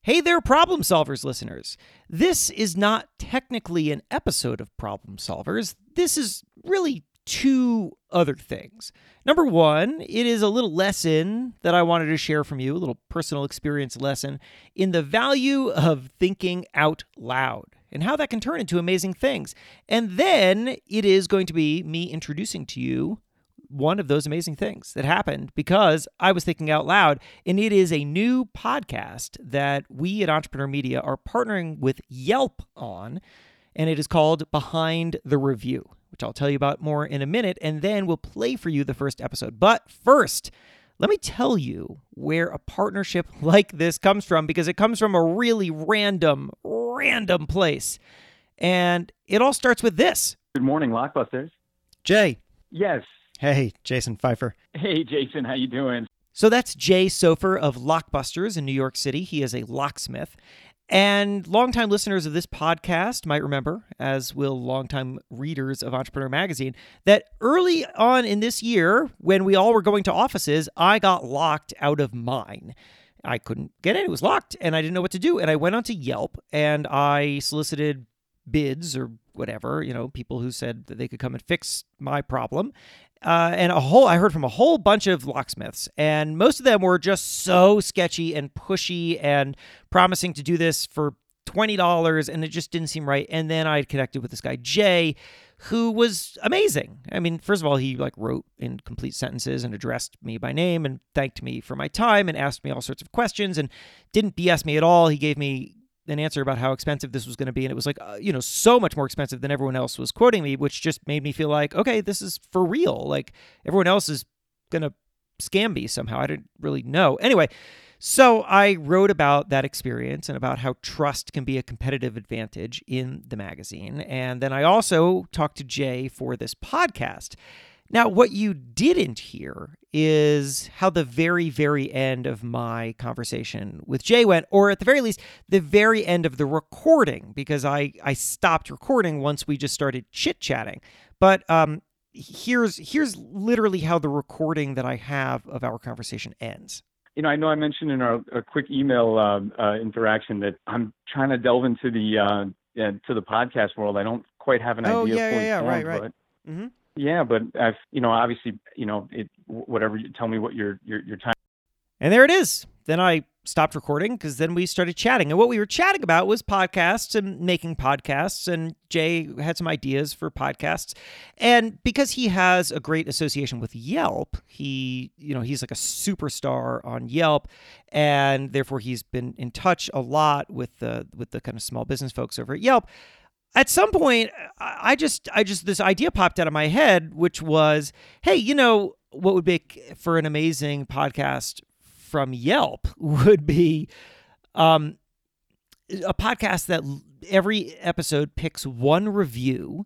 Hey there, Problem Solvers listeners. This is not technically an episode of Problem Solvers. This is really two other things. Number one, it is a little lesson that I wanted to share from you, a little personal experience lesson in the value of thinking out loud and how that can turn into amazing things. And then it is going to be me introducing to you one of those amazing things that happened because I was thinking out loud, and it is a new podcast that we at Entrepreneur Media are partnering with Yelp on, and it is called Behind the Review, which I'll tell you about more in a minute, and then we'll play for you the first episode. But first, let me tell you where a partnership like this comes from, because it comes from a really random place. And it all starts with this. Good morning, Lockbusters. Jay. Yes. Hey, Jason Pfeiffer. Hey, Jason. How you doing? So that's Jay Sofer of Lockbusters in New York City. He is a locksmith. And longtime listeners of this podcast might remember, as will longtime readers of Entrepreneur Magazine, that early on in this year, when we all were going to offices, I got locked out of mine. I couldn't get in. It was locked, and I didn't know what to do. And I went onto Yelp, and I solicited bids or whatever, people who said that they could come and fix my problem. And I heard from a whole bunch of locksmiths, and most of them were just so sketchy and pushy and promising to do this for $20, and it just didn't seem right. And then I connected with this guy, Jay, who was amazing. I mean, first of all, he wrote in complete sentences and addressed me by name and thanked me for my time and asked me all sorts of questions and didn't BS me at all. He gave me an answer about how expensive this was going to be. And it was so much more expensive than everyone else was quoting me, which just made me feel like, okay, this is for real. Like everyone else is going to scam me somehow. I didn't really know. Anyway, so I wrote about that experience and about how trust can be a competitive advantage in the magazine. And then I also talked to Jay for this podcast. Now, what you didn't hear is how the very, very end of my conversation with Jay went, or at the very least, the very end of the recording, because I stopped recording once we just started chit-chatting. But here's literally how the recording that I have of our conversation ends. I know I mentioned in our quick email interaction that I'm trying to delve into the podcast world. I don't quite have an idea. Right. But, Mm-hmm. Yeah, but I've, obviously, whatever you tell me what your time. And there it is. Then I stopped recording because then we started chatting. And what we were chatting about was podcasts and making podcasts. And Jay had some ideas for podcasts. And because he has a great association with Yelp, he's like a superstar on Yelp. And therefore he's been in touch a lot with the kind of small business folks over at Yelp. At some point, I just this idea popped out of my head, which was, hey, what would make for an amazing podcast from Yelp would be a podcast that every episode picks one review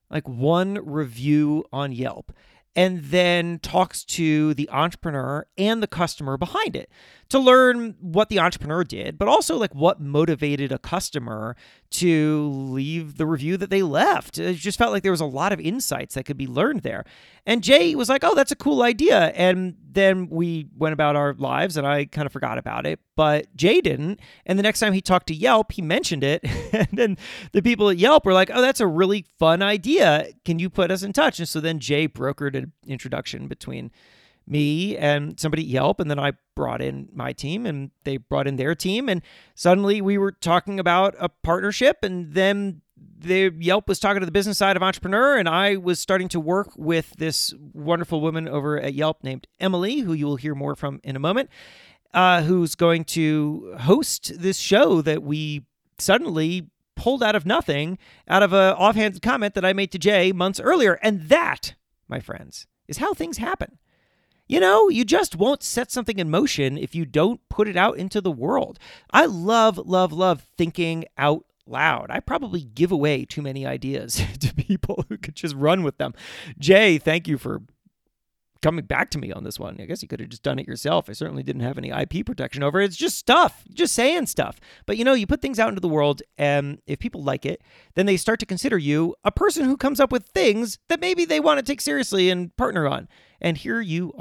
on Yelp, and then talks to the entrepreneur and the customer behind it to learn what the entrepreneur did, but also what motivated a customer to leave the review that they left. It just felt like there was a lot of insights that could be learned there. And Jay was like, oh, that's a cool idea. And then we went about our lives and I kind of forgot about it, but Jay didn't. And the next time he talked to Yelp, he mentioned it. And then the people at Yelp were like, oh, that's a really fun idea. Can you put us in touch? And so then Jay brokered an introduction between me and somebody at Yelp, and then I brought in my team and they brought in their team, and suddenly we were talking about a partnership, and then the Yelp was talking to the business side of Entrepreneur, and I was starting to work with this wonderful woman over at Yelp named Emily, who you will hear more from in a moment, who's going to host this show that we suddenly pulled out of nothing, out of an offhanded comment that I made to Jay months earlier. And that, my friends, is how things happen. You just won't set something in motion if you don't put it out into the world. I love, love, love thinking out loud. I probably give away too many ideas to people who could just run with them. Jay, thank you for coming back to me on this one. I guess you could have just done it yourself. I certainly didn't have any IP protection over it. It's just stuff, just saying stuff. But you put things out into the world, and if people like it, then they start to consider you a person who comes up with things that maybe they want to take seriously and partner on. And here you are.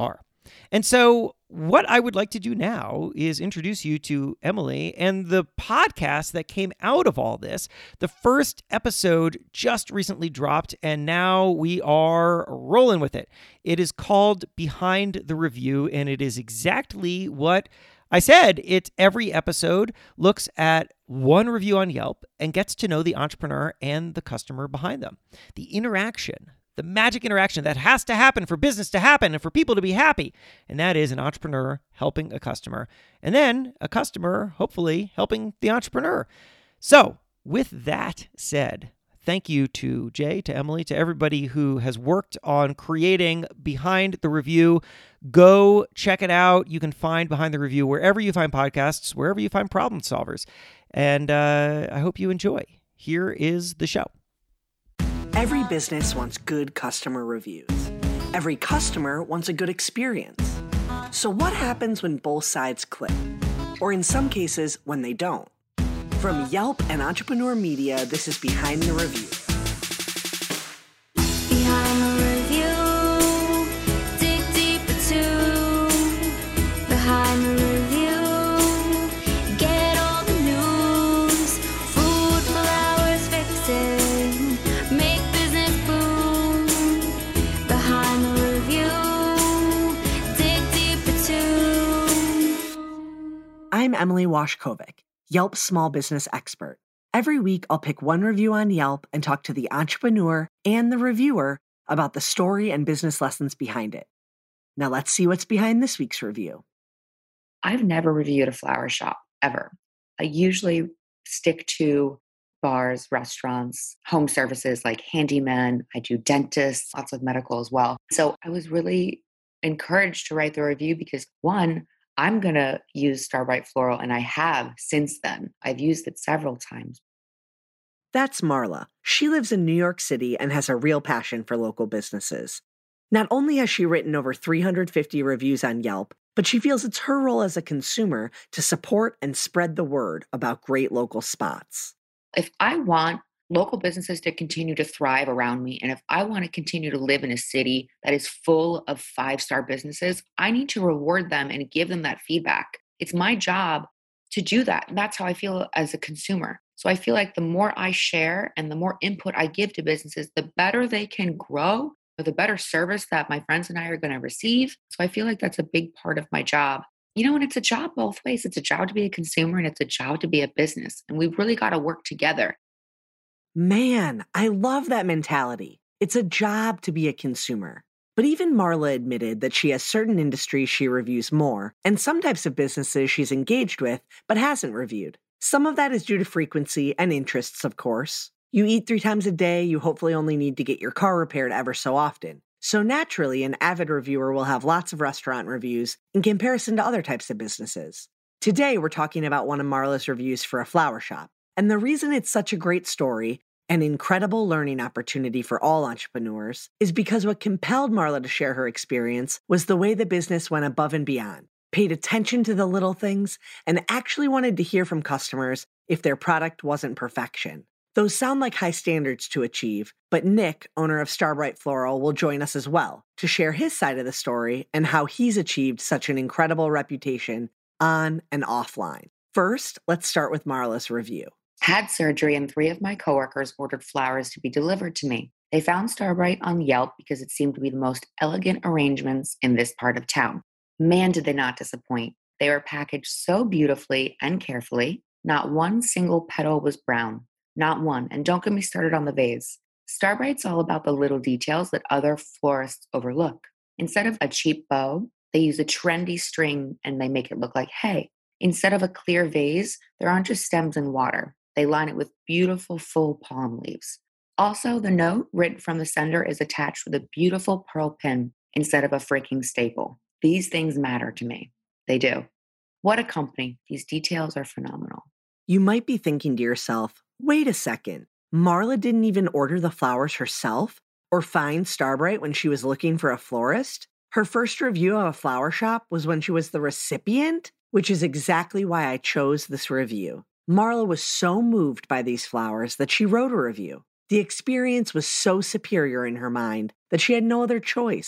And so, what I would like to do now is introduce you to Emily and the podcast that came out of all this. The first episode just recently dropped, and now we are rolling with it. It is called Behind the Review, and it is exactly what I said. It's every episode looks at one review on Yelp and gets to know the entrepreneur and the customer behind them. The interaction, the magic interaction that has to happen for business to happen and for people to be happy. And that is an entrepreneur helping a customer, and then a customer hopefully helping the entrepreneur. So with that said, thank you to Jay, to Emily, to everybody who has worked on creating Behind the Review. Go check it out. You can find Behind the Review wherever you find podcasts, wherever you find problem solvers. And I hope you enjoy. Here is the show. Every business wants good customer reviews. Every customer wants a good experience. So what happens when both sides click? Or in some cases, when they don't? From Yelp and Entrepreneur Media, this is Behind the Review. Behind the review, dig deep into Behind the review, get all the news, food, flowers, fixing, make business boom. Behind the review, dig deep into. I'm Emily Washkovic, Yelp's small business expert. Every week, I'll pick one review on Yelp and talk to the entrepreneur and the reviewer about the story and business lessons behind it. Now let's see what's behind this week's review. I've never reviewed a flower shop, ever. I usually stick to bars, restaurants, home services like handyman. I do dentists, lots of medical as well. So I was really encouraged to write the review because, one, I'm going to use Starbright Floral, and I have since then. I've used it several times. That's Marla. She lives in New York City and has a real passion for local businesses. Not only has she written over 350 reviews on Yelp, but she feels it's her role as a consumer to support and spread the word about great local spots. If I want local businesses to continue to thrive around me, and if I want to continue to live in a city that is full of 5-star businesses, I need to reward them and give them that feedback. It's my job to do that. And that's how I feel as a consumer. So I feel like the more I share and the more input I give to businesses, the better they can grow, or the better service that my friends and I are going to receive. So I feel like that's a big part of my job. And it's a job both ways. It's a job to be a consumer and it's a job to be a business. And we've really got to work together. Man, I love that mentality. It's a job to be a consumer. But even Marla admitted that she has certain industries she reviews more, and some types of businesses she's engaged with but hasn't reviewed. Some of that is due to frequency and interests, of course. You eat 3 times a day, you hopefully only need to get your car repaired ever so often. So naturally, an avid reviewer will have lots of restaurant reviews in comparison to other types of businesses. Today, we're talking about one of Marla's reviews for a flower shop. And the reason it's such a great story, an incredible learning opportunity for all entrepreneurs, is because what compelled Marla to share her experience was the way the business went above and beyond, paid attention to the little things, and actually wanted to hear from customers if their product wasn't perfection. Those sound like high standards to achieve, but Nick, owner of Starbright Floral, will join us as well to share his side of the story and how he's achieved such an incredible reputation on and offline. First, let's start with Marla's review. Had surgery and 3 of my coworkers ordered flowers to be delivered to me. They found Starbright on Yelp because it seemed to be the most elegant arrangements in this part of town. Man, did they not disappoint. They were packaged so beautifully and carefully. Not one single petal was brown. Not one. And don't get me started on the vase. Starbright's all about the little details that other florists overlook. Instead of a cheap bow, they use a trendy string and they make it look like hay. Instead of a clear vase, there aren't just stems and water. They line it with beautiful full palm leaves. Also, the note written from the sender is attached with a beautiful pearl pin instead of a freaking staple. These things matter to me. They do. What a company. These details are phenomenal. You might be thinking to yourself, wait a second, Marla didn't even order the flowers herself or find Starbright when she was looking for a florist? Her first review of a flower shop was when she was the recipient, which is exactly why I chose this review. Marla was so moved by these flowers that she wrote a review. The experience was so superior in her mind that she had no other choice.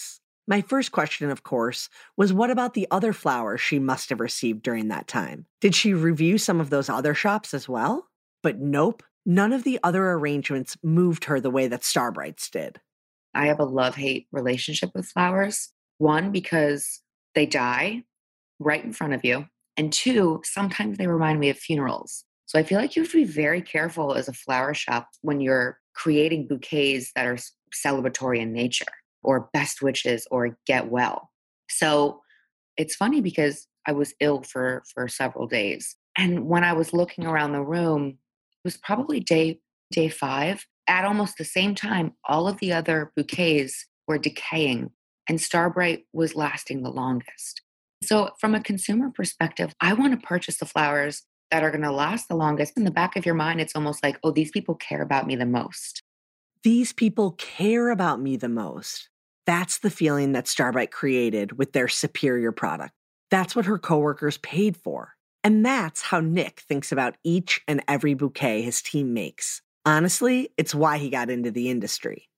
My first question, of course, was what about the other flowers she must have received during that time? Did she review some of those other shops as well? But nope, none of the other arrangements moved her the way that Starbright's did. I have a love-hate relationship with flowers. One, because they die right in front of you. And two, sometimes they remind me of funerals. So I feel like you have to be very careful as a flower shop when you're creating bouquets that are celebratory in nature, or best wishes, or get well. So it's funny because I was ill for several days. And when I was looking around the room, it was probably day 5. At almost the same time, all of the other bouquets were decaying and Starbright was lasting the longest. So from a consumer perspective, I want to purchase the flowers that are going to last the longest. In the back of your mind, it's almost like, oh, these people care about me the most. These people care about me the most. That's the feeling that Starbright created with their superior product. That's what her coworkers paid for. And that's how Nick thinks about each and every bouquet his team makes. Honestly, it's why he got into the industry.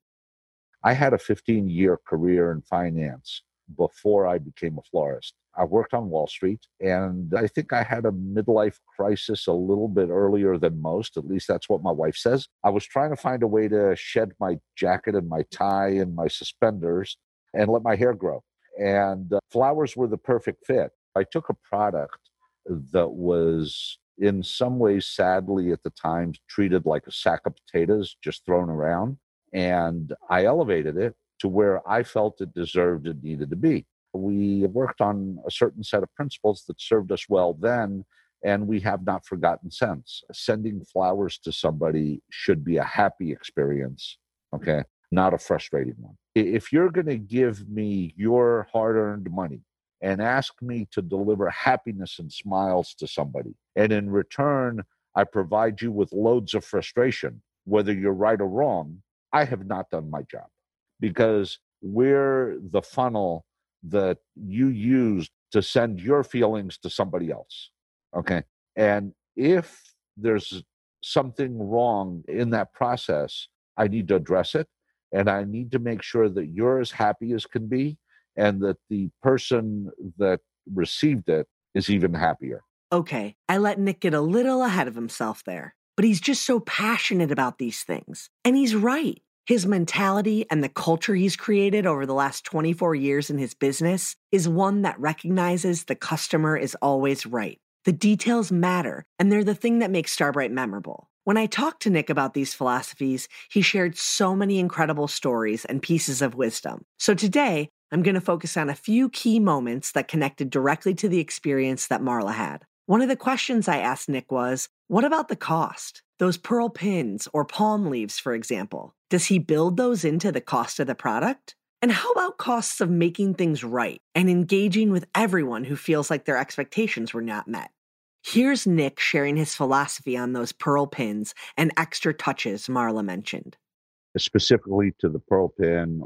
I had a 15-year career in finance before I became a florist. I worked on Wall Street, and I think I had a midlife crisis a little bit earlier than most. At least that's what my wife says. I was trying to find a way to shed my jacket and my tie and my suspenders and let my hair grow. And flowers were the perfect fit. I took a product that was in some ways, sadly, at the time, treated like a sack of potatoes just thrown around. And I elevated it to where I felt it deserved and needed to be. We worked on a certain set of principles that served us well then, and we have not forgotten since. Sending flowers to somebody should be a happy experience, okay, not a frustrating one. If you're going to give me your hard-earned money and ask me to deliver happiness and smiles to somebody, and in return, I provide you with loads of frustration, whether you're right or wrong, I have not done my job, because we're the funnel that you use to send your feelings to somebody else, okay? And if there's something wrong in that process, I need to address it, and I need to make sure that you're as happy as can be, and that the person that received it is even happier. Okay, I let Nick get a little ahead of himself there, but he's just so passionate about these things. And he's right. His mentality and the culture he's created over the last 24 years in his business is one that recognizes the customer is always right. The details matter, and they're the thing that makes Starbright memorable. When I talked to Nick about these philosophies, he shared so many incredible stories and pieces of wisdom. So today, I'm going to focus on a few key moments that connected directly to the experience that Marla had. One of the questions I asked Nick was, what about the cost? Those pearl pins or palm leaves, for example. Does he build those into the cost of the product? And how about costs of making things right and engaging with everyone who feels like their expectations were not met? Here's Nick sharing his philosophy on those pearl pins and extra touches Marla mentioned. Specifically to the pearl pin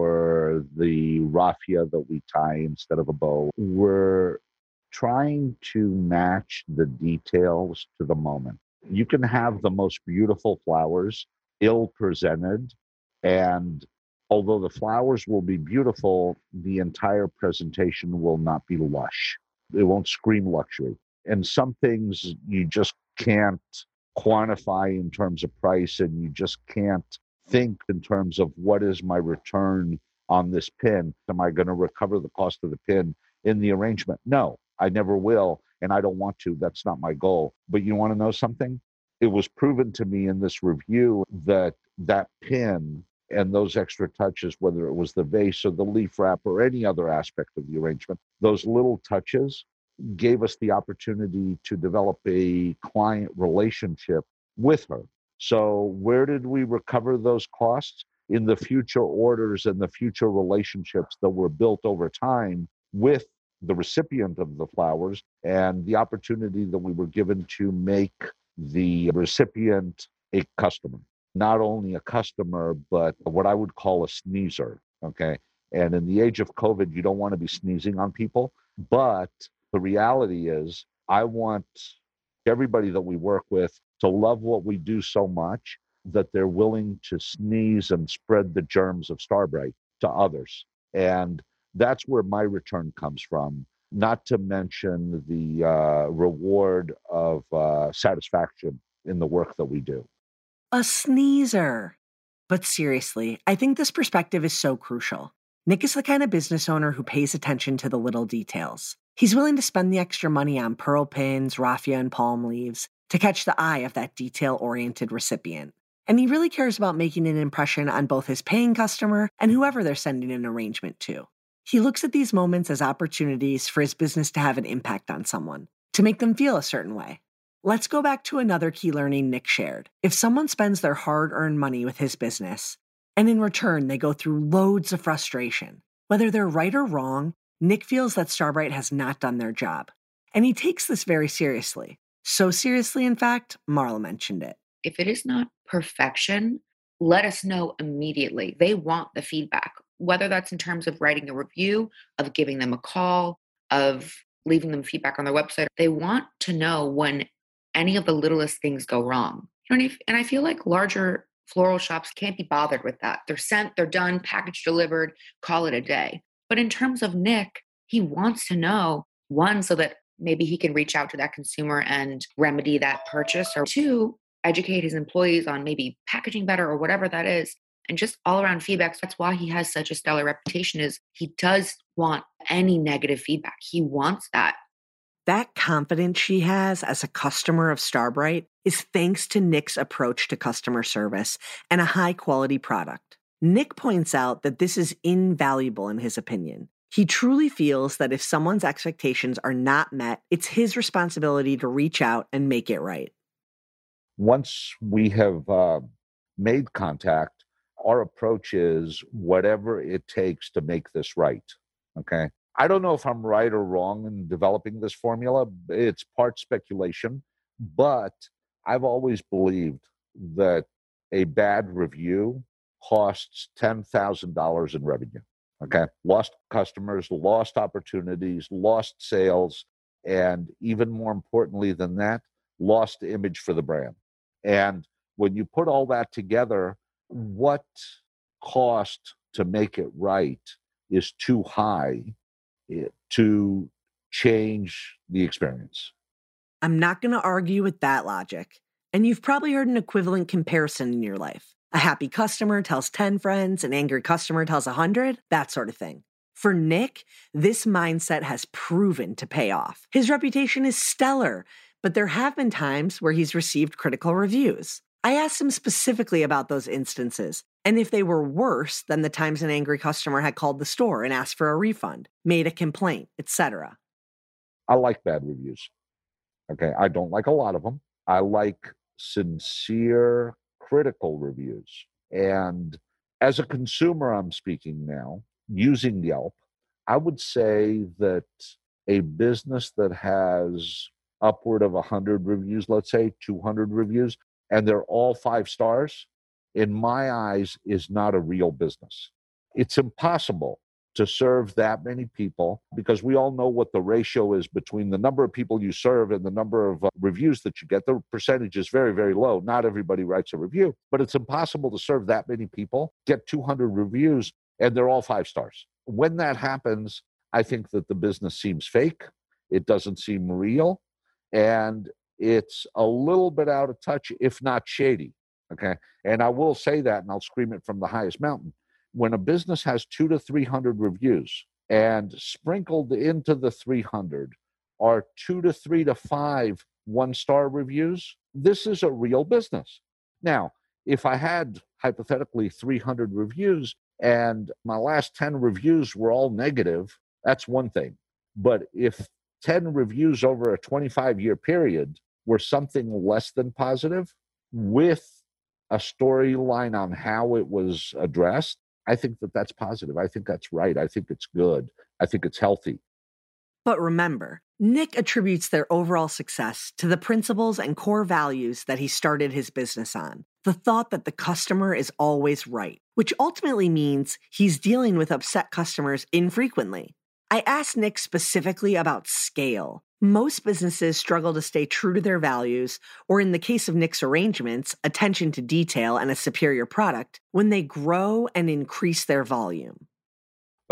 or the raffia that we tie instead of a bow, we're trying to match the details to the moment. You can have the most beautiful flowers, ill presented, and although the flowers will be beautiful, the entire presentation will not be lush. It won't scream luxury. And some things you just can't quantify in terms of price, and you just can't think in terms of what is my return on this pin. Am I going to recover the cost of the pin in the arrangement? No, I never will, and I don't want to. That's not my goal. But you want to know something? It was proven to me in this review that that pin and those extra touches, whether it was the vase or the leaf wrap or any other aspect of the arrangement, those little touches gave us the opportunity to develop a client relationship with her. So where did we recover those costs? In the future orders and the future relationships that were built over time with the recipient of the flowers, and the opportunity that we were given to make the recipient a customer. Not only a customer, but what I would call a sneezer, okay? And in the age of COVID, you don't want to be sneezing on people, but the reality is I want everybody that we work with to love what we do so much that they're willing to sneeze and spread the germs of Starbright to others. And That's where my return comes from, not to mention the reward of satisfaction in the work that we do. A sneezer. But seriously, I think this perspective is so crucial. Nick is the kind of business owner who pays attention to the little details. He's willing to spend the extra money on pearl pins, raffia, and palm leaves to catch the eye of that detail-oriented recipient. And he really cares about making an impression on both his paying customer and whoever they're sending an arrangement to. He looks at these moments as opportunities for his business to have an impact on someone, to make them feel a certain way. Let's go back to another key learning Nick shared. If someone spends their hard-earned money with his business, and in return they go through loads of frustration, whether they're right or wrong, Nick feels that Starbright has not done their job. And he takes this very seriously. So seriously, in fact, Marla mentioned it. If it is not perfection, let us know immediately. They want the feedback, whether that's in terms of writing a review, of giving them a call, of leaving them feedback on their website. They want to know when any of the littlest things go wrong. And I feel like larger floral shops can't be bothered with that. They're sent, they're done, package delivered, call it a day. But in terms of Nick, he wants to know, one, so that maybe he can reach out to that consumer and remedy that purchase, or two, educate his employees on maybe packaging better or whatever that is. And just all around feedback. So that's why he has such a stellar reputation, is he does want any negative feedback. He wants that. That confidence she has as a customer of Starbright is thanks to Nick's approach to customer service and a high-quality product. Nick points out that this is invaluable in his opinion. He truly feels that if someone's expectations are not met, it's his responsibility to reach out and make it right. Once we have made contact, our approach is whatever it takes to make this right, okay? I don't know if I'm right or wrong in developing this formula. It's part speculation, but I've always believed that a bad review costs $10,000 in revenue, okay? Lost customers, lost opportunities, lost sales, and even more importantly than that, lost image for the brand. And when you put all that together, what cost to make it right is too high to change the experience. I'm not going to argue with that logic. And you've probably heard an equivalent comparison in your life. A happy customer tells 10 friends, an angry customer tells 100, that sort of thing. For Nick, this mindset has proven to pay off. His reputation is stellar, but there have been times where he's received critical reviews. I asked him specifically about those instances, and if they were worse than the times an angry customer had called the store and asked for a refund, made a complaint, etc. I like bad reviews. Okay, I don't like a lot of them. I like sincere, critical reviews. And as a consumer, I'm speaking now, using Yelp, I would say that a business that has upward of 100 reviews, let's say 200 reviews, and they're all 5 stars, in my eyes, is not a real business. It's impossible to serve that many people, because we all know what the ratio is between the number of people you serve and the number of reviews that you get. The percentage is very, very low. Not everybody writes a review, but it's impossible to serve that many people, get 200 reviews, and they're all 5 stars. When that happens, I think that the business seems fake. It doesn't seem real. And it's a little bit out of touch, if not shady, okay? And I will say that, and I'll scream it from the highest mountain. When a business has 200 to 300 reviews, and sprinkled into the 300 are 2 to 3 to 5 one-star reviews, this is a real business. Now, if I had, hypothetically, 300 reviews, and my last 10 reviews were all negative, that's one thing. But if 10 reviews over a 25-year period were something less than positive, with a storyline on how it was addressed, I think that that's positive. I think that's right. I think it's good. I think it's healthy. But remember, Nick attributes their overall success to the principles and core values that he started his business on. The thought that the customer is always right, which ultimately means he's dealing with upset customers infrequently. I asked Nick specifically about scale. Most businesses struggle to stay true to their values, or in the case of Nick's arrangements, attention to detail and a superior product, when they grow and increase their volume. Well,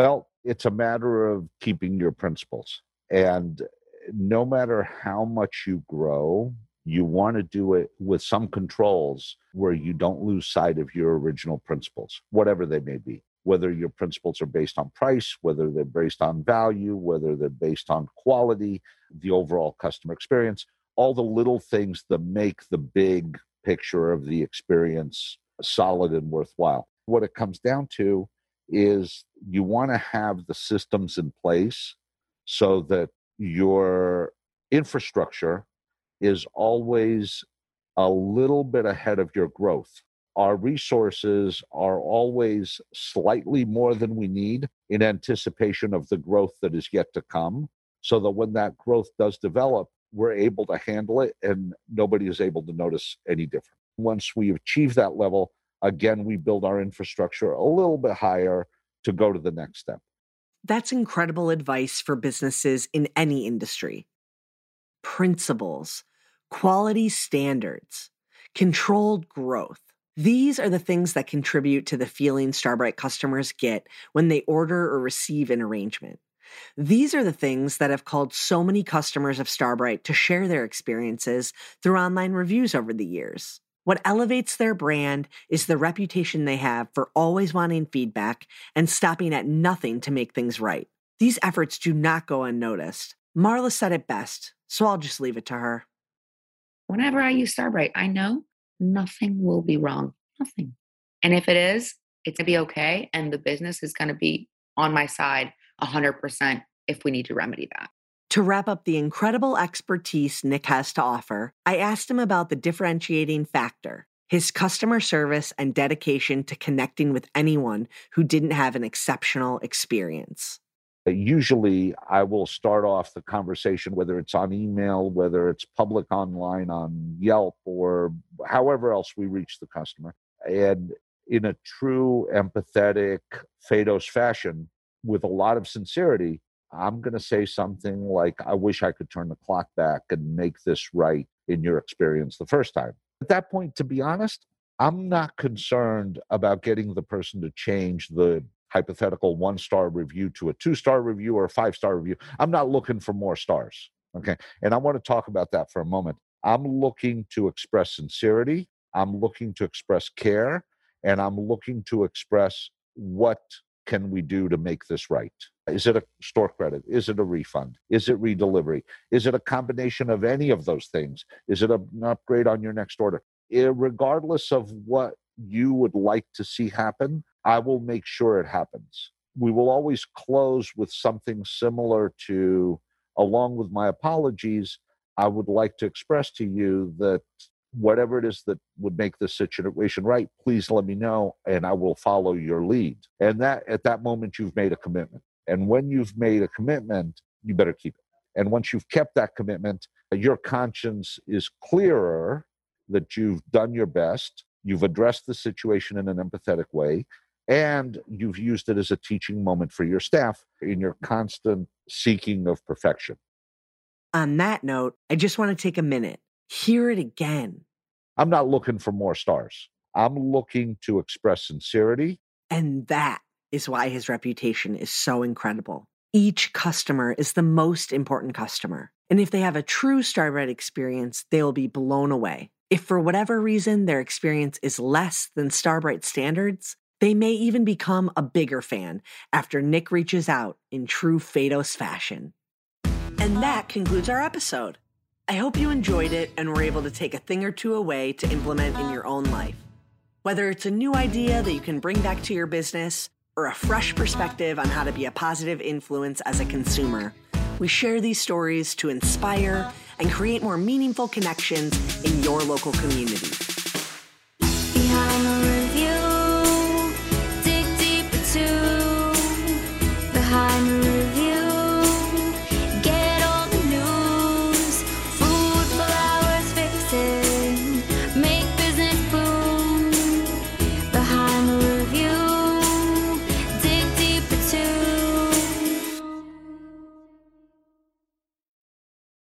It's a matter of keeping your principles. And no matter how much you grow, you want to do it with some controls where you don't lose sight of your original principles, whatever they may be. Whether your principles are based on price, whether they're based on value, whether they're based on quality, the overall customer experience, all the little things that make the big picture of the experience solid and worthwhile. What it comes down to is you want to have the systems in place so that your infrastructure is always a little bit ahead of your growth. Our resources are always slightly more than we need in anticipation of the growth that is yet to come, so that when that growth does develop, we're able to handle it and nobody is able to notice any different. Once we achieve that level, again, we build our infrastructure a little bit higher to go to the next step. That's incredible advice for businesses in any industry. Principles, quality standards, controlled growth. These are the things that contribute to the feeling Starbright customers get when they order or receive an arrangement. These are the things that have called so many customers of Starbright to share their experiences through online reviews over the years. What elevates their brand is the reputation they have for always wanting feedback and stopping at nothing to make things right. These efforts do not go unnoticed. Marla said it best, so I'll just leave it to her. Whenever I use Starbright, I know nothing will be wrong. Nothing. And if it is, it's going to be okay. And the business is going to be on my side 100% if we need to remedy that. To wrap up the incredible expertise Nick has to offer, I asked him about the differentiating factor, his customer service and dedication to connecting with anyone who didn't have an exceptional experience. Usually, I will start off the conversation, whether it's on email, whether it's public online on Yelp, or however else we reach the customer. And in a true empathetic Faydos fashion, with a lot of sincerity, I'm going to say something like, I wish I could turn the clock back and make this right in your experience the first time. At that point, to be honest, I'm not concerned about getting the person to change the hypothetical 1-star review to a 2-star review or a 5-star review. I'm not looking for more stars. Okay. And I want to talk about that for a moment. I'm looking to express sincerity. I'm looking to express care. And I'm looking to express what can we do to make this right? Is it a store credit? Is it a refund? Is it redelivery? Is it a combination of any of those things? Is it an upgrade on your next order? Regardless of what you would like to see happen, I will make sure it happens. We will always close with something similar to, along with my apologies, I would like to express to you that whatever it is that would make this situation right, please let me know and I will follow your lead. And that at that moment, you've made a commitment. And when you've made a commitment, you better keep it. And once you've kept that commitment, your conscience is clearer that you've done your best, you've addressed the situation in an empathetic way, and you've used it as a teaching moment for your staff in your constant seeking of perfection. On that note, I just want to take a minute. Hear it again. I'm not looking for more stars. I'm looking to express sincerity. And that is why his reputation is so incredible. Each customer is the most important customer. And if they have a true Starbright experience, they will be blown away. If for whatever reason their experience is less than Starbright standards, they may even become a bigger fan after Nick reaches out in true Faydos fashion. And that concludes our episode. I hope you enjoyed it and were able to take a thing or two away to implement in your own life. Whether it's a new idea that you can bring back to your business or a fresh perspective on how to be a positive influence as a consumer, we share these stories to inspire and create more meaningful connections in your local community.